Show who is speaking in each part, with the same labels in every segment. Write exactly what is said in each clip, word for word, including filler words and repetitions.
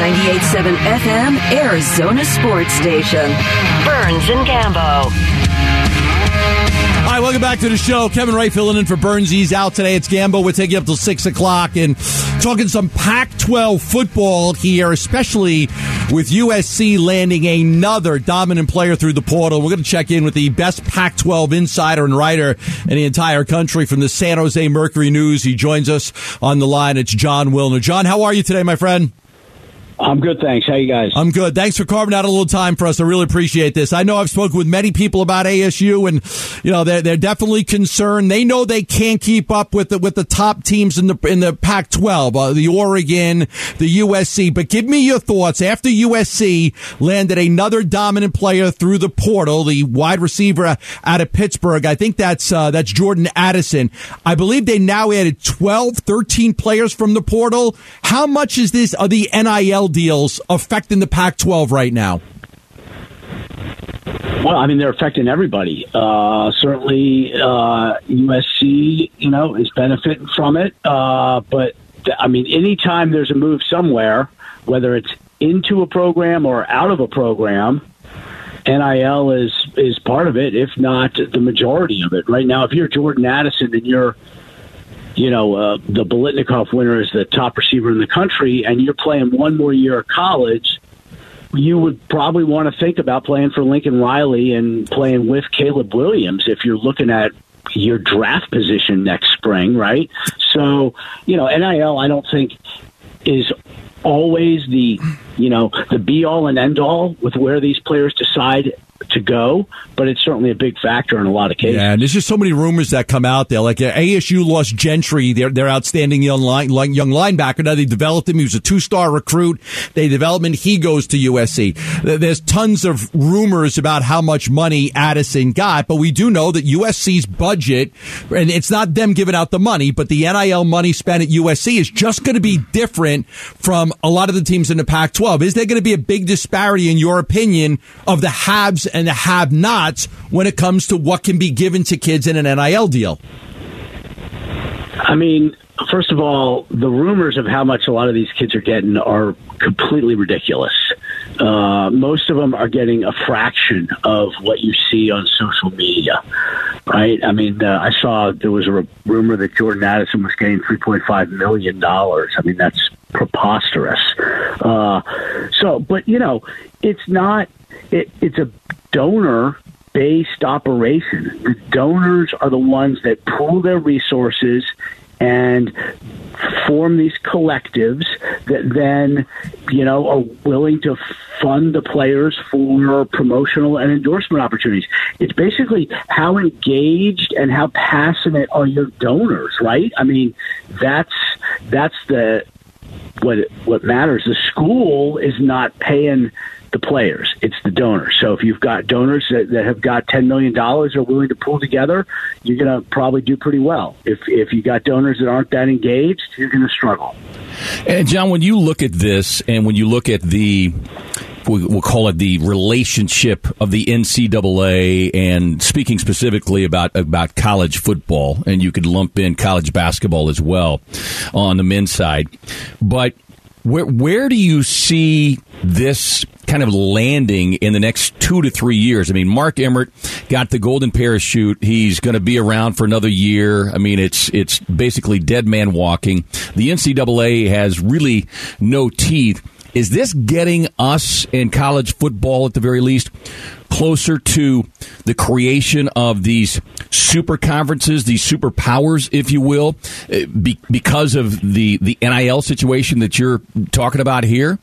Speaker 1: ninety-eight point seven F M, Arizona Sports Station. Burns and Gambo.
Speaker 2: All right, welcome back to the show. Kevin Ray filling in for Burns. He's out today. It's Gambo. We'll take you up till six o'clock and talking some Pac twelve football here, especially with U S C landing another dominant player through the portal. We're going to check in with the best Pac twelve insider and writer in the entire country from the San Jose Mercury News. He joins us on the line. It's John Wilner. John, how are you today, my friend?
Speaker 3: I'm good, thanks. How you guys?
Speaker 2: I'm good. Thanks for carving out a little time for us. I really appreciate this. I know I've spoken with many people about A S U, and you know they're they're definitely concerned. They know they can't keep up with the with the top teams in the in the Pac twelve, uh, the Oregon, the U S C. But give me your thoughts after U S C landed another dominant player through the portal, the wide receiver out of Pittsburgh. I think that's uh, that's Jordan Addison. I believe they now added twelve, thirteen players from the portal. How much is this are the N I L deals affecting the Pac twelve right now?
Speaker 3: Well, I mean, they're affecting everybody. Uh, certainly, uh, U S C, you know, is benefiting from it. Uh, but, I mean, anytime there's a move somewhere, whether it's into a program or out of a program, N I L is, is part of it, if not the majority of it. Right now, if you're Jordan Addison and you're you know, uh, the Biletnikoff winner is the top receiver in the country, and you're playing one more year of college, you would probably want to think about playing for Lincoln Riley and playing with Caleb Williams if you're looking at your draft position next spring, right? So, you know, N I L I don't think is always the, you know, the be-all and end-all with where these players decide to go, but it's certainly a big factor in a lot of cases.
Speaker 2: Yeah, and there's just so many rumors that come out there. Like uh, A S U lost Gentry, their their outstanding young line, young linebacker. Now they developed him. He was a two-star recruit. They developed him. He goes to U S C. There's tons of rumors about how much money Addison got, but we do know that U S C's budget, and it's not them giving out the money, but the N I L money spent at U S C is just going to be different from a lot of the teams in the Pac twelve. Is there going to be a big disparity, in your opinion, of the haves and the have-nots when it comes to what can be given to kids in an N I L deal?
Speaker 3: I mean, first of all, the rumors of how much a lot of these kids are getting are completely ridiculous. Uh, most of them are getting a fraction of what you see on social media, right? I mean, uh, I saw there was a r- rumor that Jordan Addison was getting three point five million dollars. I mean, that's preposterous. Uh, so, but, you know, it's not, it, it's a donor-based operation. The donors are the ones that pool their resources and form these collectives that then, you know, are willing to fund the players for promotional and endorsement opportunities. It's basically how engaged and how passionate are your donors, right? I mean, that's that's the what what matters. The school is not paying the players, it's the donors. So if you've got donors that, that have got ten million dollars are willing to pull together, you're going to probably do pretty well. If if you got donors that aren't that engaged, you're going to struggle.
Speaker 4: And John, when you look at this and when you look at the, we'll call it the relationship of the N C double A, and speaking specifically about about college football, and you could lump in college basketball as well on the men's side, but where where do you see this kind of landing in the next two to three years? I mean, Mark Emmert got the golden parachute. He's going to be around for another year. I mean, it's it's basically dead man walking. The N C double A has really no teeth. Is this getting us in college football, at the very least, closer to the creation of these super conferences, these super powers, if you will, be, because of the, the N I L situation that you're talking about here?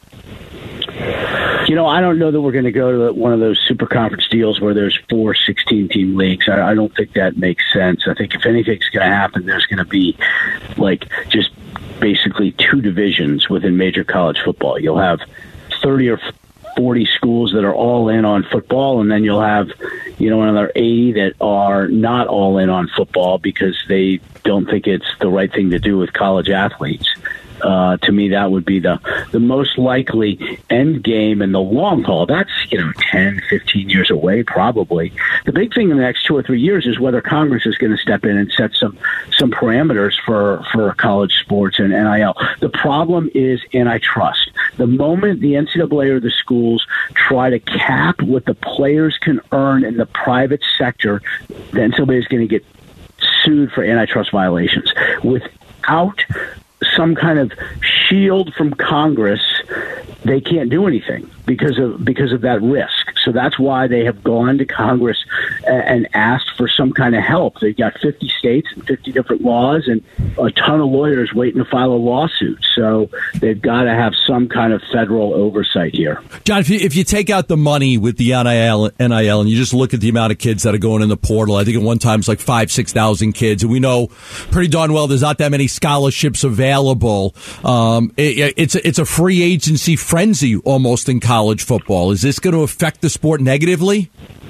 Speaker 3: You know, I don't know that we're going to go to one of those super conference deals where there's four sixteen-team leagues. I, I don't think that makes sense. I think if anything's going to happen, there's going to be, like, just basically two divisions within major college football. You'll have thirty or forty schools that are all in on football, and then you'll have, you know, another eighty that are not all in on football because they don't think it's the right thing to do with college athletes. Uh, to me, that would be the, the most likely end game in the long haul. That's, you know, ten, fifteen years away, probably. The big thing in the next two or three years is whether Congress is going to step in and set some, some parameters for, for college sports and N I L. The problem is antitrust. The moment the N C double A or the schools try to cap what the players can earn in the private sector, the N C double A is going to get sued for antitrust violations. Without some kind of shield from Congress, they can't do anything because of because of that risk. So that's why they have gone to Congress and asked for some kind of help. They've got fifty states and fifty different laws and a ton of lawyers waiting to file a lawsuit. So they've got to have some kind of federal oversight here.
Speaker 2: John, if you, if you take out the money with the N I L, N I L and you just look at the amount of kids that are going in the portal, I think at one time it's like five, six thousand kids. And we know pretty darn well there's not that many scholarships available. Um, it, it's, a, it's a free agency frenzy almost in college football. Is this going to affect the sport negatively?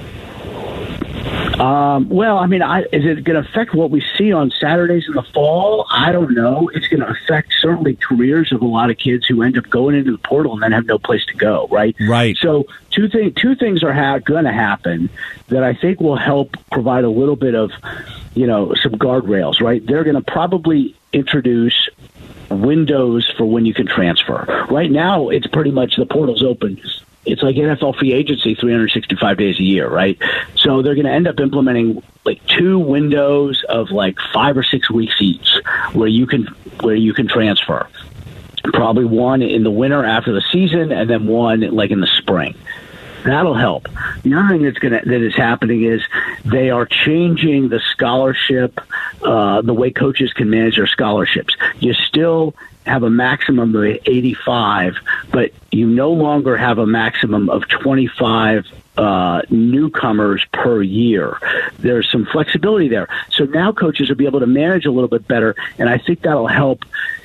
Speaker 3: Um, well, I mean, I, is it going to affect what we see on Saturdays in the fall? I don't know. It's going to affect certainly careers of a lot of kids who end up going into the portal and then have no place to go, right?
Speaker 2: Right.
Speaker 3: So two, thing, two things are ha- going to happen that I think will help provide a little bit of, you know, some guardrails, right? They're going to probably introduce windows for when you can transfer. Right now, it's pretty much the portal's open. It's like N F L free agency three hundred sixty-five days a year, right? So they're going to end up implementing like two windows of like five or six weeks each where you can where you can transfer. Probably one in the winter after the season and then one like in the spring. That'll help. The other thing that's going that is happening is they are changing the scholarship, uh, the way coaches can manage their scholarships. You still have a maximum of eighty-five, but you no longer have a maximum of twenty-five uh, newcomers per year. There's some flexibility there. So now coaches will be able to manage a little bit better, and I think that'll help,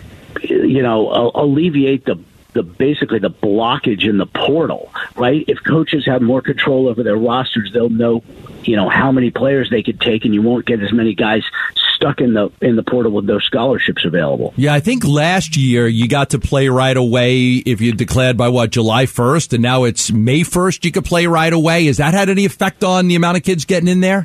Speaker 3: you know, alleviate the the basically the blockage in the portal, right? If coaches have more control over their rosters, they'll know, you know, how many players they could take, and you won't get as many guys stuck in the in the portal with those scholarships available.
Speaker 2: Yeah, I think last year you got to play right away if you declared by, what, July first, and now it's May first you could play right away. Has that had any effect on the amount of kids getting in there?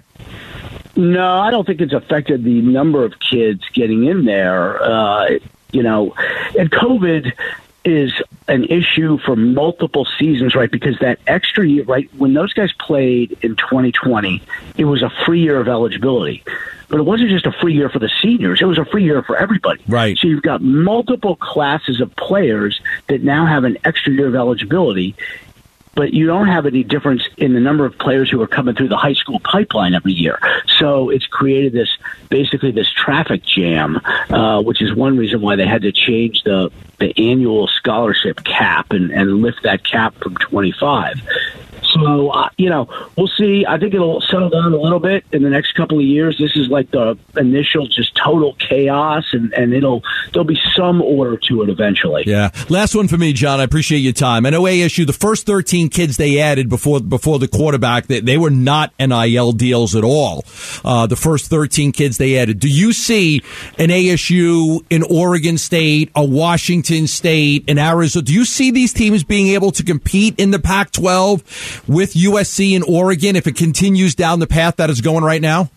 Speaker 3: No, I don't think it's affected the number of kids getting in there. Uh, you know, and COVID is an issue for multiple seasons, right? Because that extra year, right, when those guys played in twenty twenty, it was a free year of eligibility. But it wasn't just a free year for the seniors. It was a free year for everybody.
Speaker 2: Right.
Speaker 3: So you've got multiple classes of players that now have an extra year of eligibility, but you don't have any difference in the number of players who are coming through the high school pipeline every year. So it's created this, basically this traffic jam, uh, which is one reason why they had to change the, the annual scholarship cap and, and lift that cap from twenty-five. So, uh, you know, we'll see. I think it'll settle down a little bit in the next couple of years. This is like the initial just total chaos, and, and it'll there'll be some order to it eventually.
Speaker 2: Yeah. Last one for me, John. I appreciate your time. I know A S U, the first thirteen kids they added before before the quarterback, they, they were not N I L deals at all. Uh, the first thirteen kids they added. Do you see an A S U, an Oregon State, a Washington State, an Arizona? Do you see these teams being able to compete in the Pac twelve with U S C and Oregon if it continues down the path that it's going right now?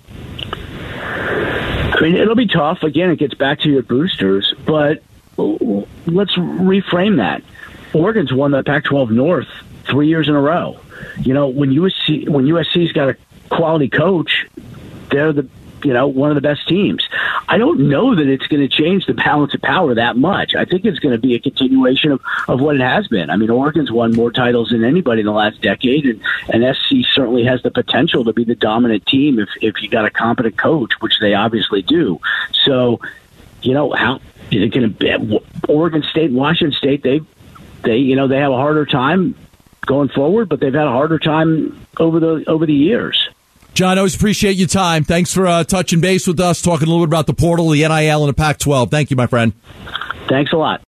Speaker 3: I mean, it'll be tough. Again, it gets back to your boosters, but let's reframe that. Oregon's won the Pac twelve North three years in a row. You know, when U S C when U S C's got a quality coach, they're the you know one of the best teams. I don't know that it's going to change the balance of power that much. I think it's going to be a continuation of, of what it has been. I mean, Oregon's won more titles than anybody in the last decade, and, and S C certainly has the potential to be the dominant team if, if you got a competent coach, which they obviously do. So, you know, how is it going to be? Oregon State, Washington State, they, they, you know, they have a harder time going forward, but they've had a harder time over the over the years.
Speaker 2: John, I always appreciate your time. Thanks for uh, touching base with us, talking a little bit about the portal, the N I L, and the Pac twelve. Thank you, my friend.
Speaker 3: Thanks a lot.